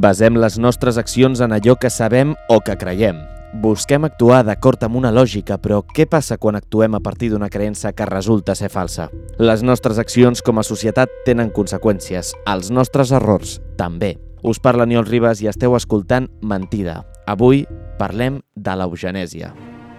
Basem les nostres accions en allò que sabem o que creiem. Busquem actuar d'acord amb una lògica, però què passa quan actuem a partir d'una creença que resulta ser falsa? Les nostres accions com a societat tenen conseqüències, els nostres errors també. Us parla Aniol Ribas i esteu escoltant Mentida. Avui parlem de l'eugenèsia.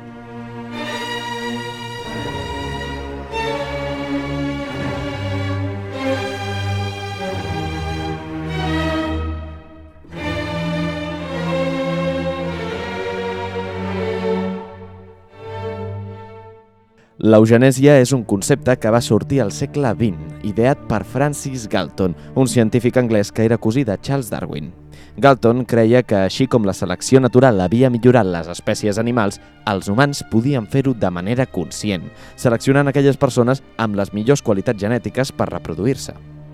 L'eugenèsia és un concepte que va sortir al segle XX, ideat per Francis Galton, un científic anglès que era cosí de Charles Darwin. Galton creia que, així com la selecció natural havia millorat les espècies animals, els humans podien fer-ho de manera conscient, seleccionant aquelles persones amb les millors qualitats genètiques per reproduir-se.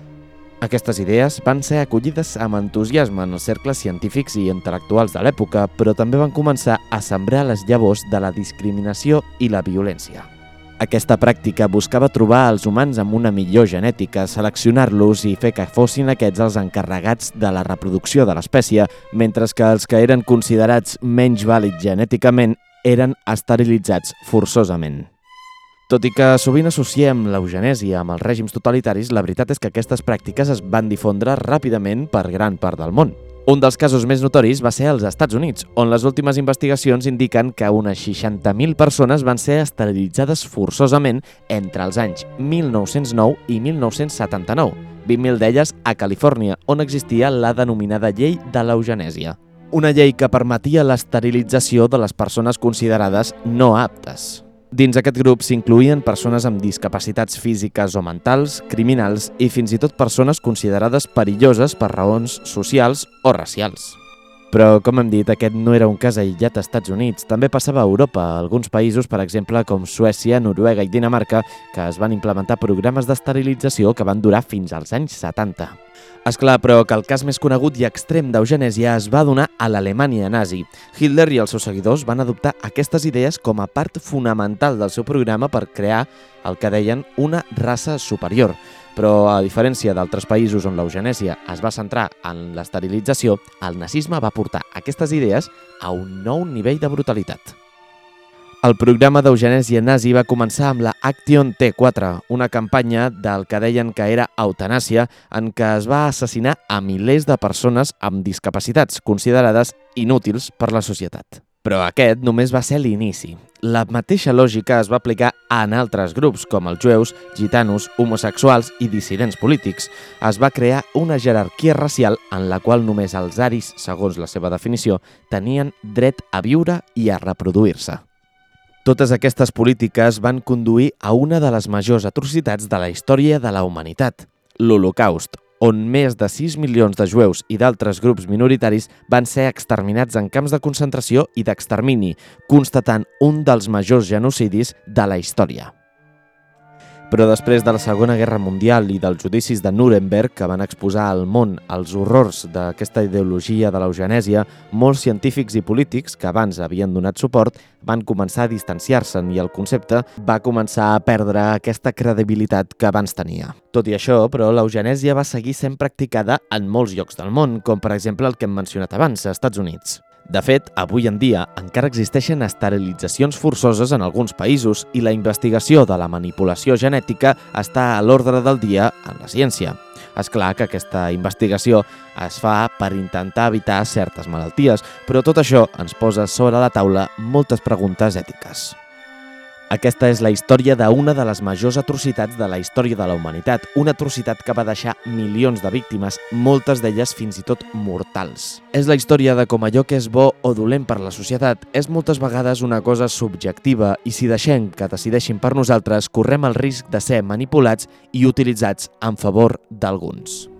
Aquestes idees van ser acollides amb entusiasme en els cercles científics i intel·lectuals de l'època, però també van començar a sembrar les llavors de la discriminació i la violència. Aquesta pràctica buscava trobar els humans amb una millor genètica, seleccionar-los i fer que fossin aquests els encarregats de la reproducció de l'espècie, mentre que els que eren considerats menys vàlids genèticament eren esterilitzats forçosament. Tot i que sovint associem l'eugenèsia amb els règims totalitaris, la veritat és que aquestes pràctiques es van difondre ràpidament per gran part del món. Un dels casos més notoris va ser als Estats Units, on les últimes investigacions indiquen que unes 60.000 persones van ser esterilitzades forçosament entre els anys 1909 i 1979, 20.000 d'elles a Califòrnia, on existia la denominada llei de l'eugenèsia. Una llei que permetia l'esterilització de les persones considerades no aptes. Dins aquest grup s'incloïen persones amb discapacitats físiques o mentals, criminals i fins i tot persones considerades perilloses per raons socials o racials. Però, com hem dit, aquest no era un cas aïllat als Estats Units. També passava a Europa, a alguns països, per exemple, com Suècia, Noruega i Dinamarca, que es van implementar programes d'esterilització que van durar fins als anys 70. És clar, però, que el cas més conegut i extrem d'eugenèsia es va donar a l'Alemanya nazi. Hitler i els seus seguidors van adoptar aquestes idees com a part fonamental del seu programa per crear el que deien una raça superior. Però, a diferència d'altres països on l'eugenèsia es va centrar en l'esterilització, el nazisme va portar aquestes idees a un nou nivell de brutalitat. El programa d'eugenèsia nazi va començar amb la Action T4, una campanya del que deien que era eutanàsia, en què es va assassinar a milers de persones amb discapacitats considerades inútils per la societat. Però aquest només va ser l'inici. La mateixa lògica es va aplicar en altres grups, com els jueus, gitanos, homosexuals i dissidents polítics. Es va crear una jerarquia racial en la qual només els aris, segons la seva definició, tenien dret a viure i a reproduir-se. Totes aquestes polítiques van conduir a una de les majors atrocitats de la història de la humanitat, l'Holocaust, on més de 6 milions de jueus i d'altres grups minoritaris van ser exterminats en camps de concentració i d'extermini, constatant un dels majors genocidis de la història. Però després de la Segona Guerra Mundial i dels judicis de Nuremberg, que van exposar al món els horrors d'aquesta ideologia de l'eugenèsia, molts científics i polítics que abans havien donat suport van començar a distanciar-se'n i el concepte va començar a perdre aquesta credibilitat que abans tenia. Tot i això, però, l'eugenèsia va seguir sent practicada en molts llocs del món, com per exemple el que hem mencionat abans, als Estats Units. De fet, avui en dia encara existeixen esterilitzacions forçoses en alguns països i la investigació de la manipulació genètica està a l'ordre del dia en la ciència. És clar que aquesta investigació es fa per intentar evitar certes malalties, però tot això ens posa sobre la taula moltes preguntes ètiques. Aquesta és la història d'una de les majors atrocitats de la història de la humanitat, una atrocitat que va deixar milions de víctimes, moltes d'elles fins i tot mortals. És la història de com allò que és bo o dolent per la societat és moltes vegades una cosa subjectiva i si deixem que decideixin per nosaltres, correm el risc de ser manipulats i utilitzats en favor d'alguns.